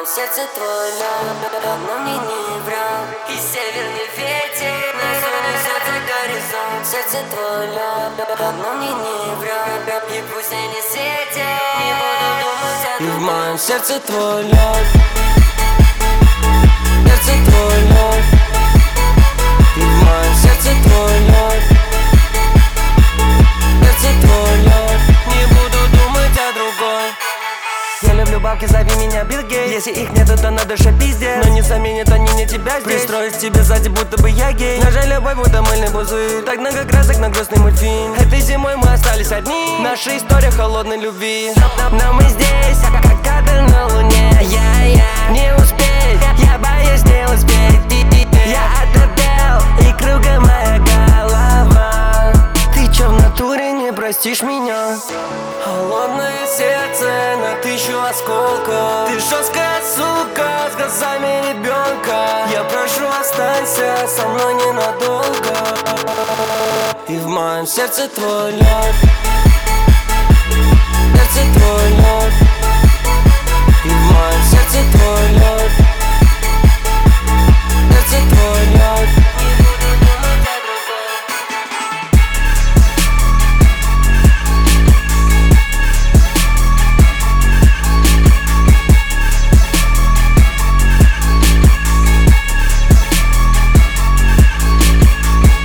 моем сердце твой лед, давно мне не врал. И северный ветер нас унесет за горизонт. Сердце твой лед, давно мне не врал. И пусть они светят, не буду думать о другом. И в моем сердце твой лед, сердце твой лед. И в моем сердце твой лед, сердце твой лед. Не буду думать о другой. Я люблю бабки, зови меня Билл Гейтс. Если их нету, то на душе пиздец. Но не заменят они мне тебя здесь. Пристроить тебе сзади, будто бы я гей. Нажать любовь, будто мыльный пузырь. Так много красок на грустный мультфильм. Этой зимой мы остались одни. Наша история холодной любви. Но мы здесь, как капель на луне. Я не успеть, я боюсь не успеть. Я оторвел, и кругом моя голова. Ты чё в натуре не простишь меня? Холодное сердце на 1000 осколков. Ты жесткая сука с глазами ребенка. Я прошу, останься со мной ненадолго. И в моем сердце твой лед, сердце твой лед. И в моем сердце твой лед.